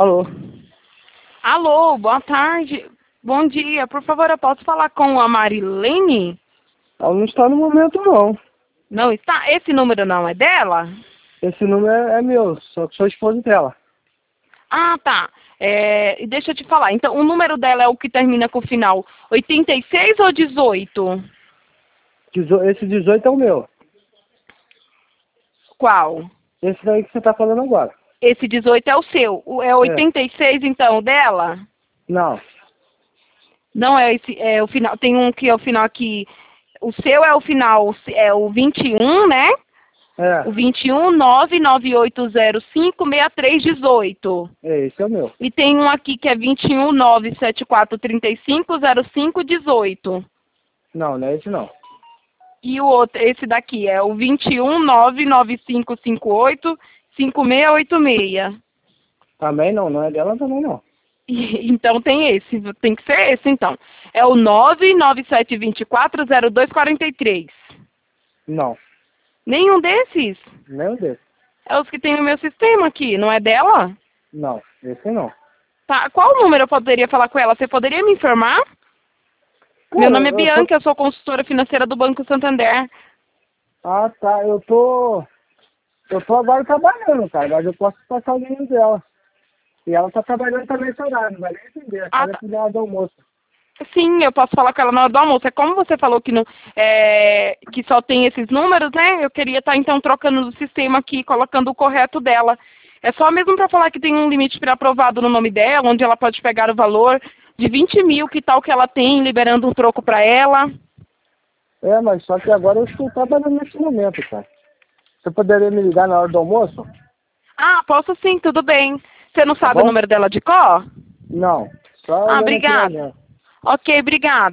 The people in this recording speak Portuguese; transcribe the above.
Alô? Alô, boa tarde. Bom dia. Por favor, eu posso falar com a Marilene? Ela não está no momento, não. Não está? Esse número não é dela? Esse número é meu, só que sou esposa dela. Ah, tá. E deixa eu te falar. Então, o número dela é o que termina com o final 86 ou 18? Esse 18 é o meu. Qual? Esse daí que você está falando agora. Esse 18 é o seu. É 86, então, o dela? Não. Não é esse, é o final. Tem um que é o final aqui. O seu é o final, é o 21, né? É. O 21 99805 6318. Esse é o meu. E tem um aqui que é 21 97435 0518. Não, não é esse não. E o outro, esse daqui é o 21 99558 5686. Também não, não é dela também não. Então tem esse, tem que ser esse então. É o 99724 0243. Não, Nenhum desses? nenhum desses. É os que tem no meu sistema aqui, não é dela? Não, esse não. Tá, qual número eu poderia falar com ela? Você poderia me informar? Meu Cara, nome é Bianca, eu sou consultora financeira do Banco Santander. Ah, tá, eu tô agora trabalhando, cara, mas eu posso passar o número dela. E ela tá trabalhando também esse horário, não vai nem entender, Ah, ela é tá. filha do almoço. Sim, eu posso falar com ela na hora do almoço. É como você falou que, não, que só tem esses números, né? Eu queria estar, então, trocando o sistema aqui, colocando o correto dela. É só mesmo para falar que tem um limite pré-aprovado no nome dela, onde ela pode pegar o valor de 20 mil, que tal que ela tem, liberando um troco para ela. É, mas só que agora eu estou trabalhando nesse momento, cara. Você poderia me ligar na hora do almoço? Ah, posso sim, tudo bem. Você não Tá sabe o bom? número dela de cor? Não, só Ah, olhando aqui na obrigada. minha. Ok, obrigada.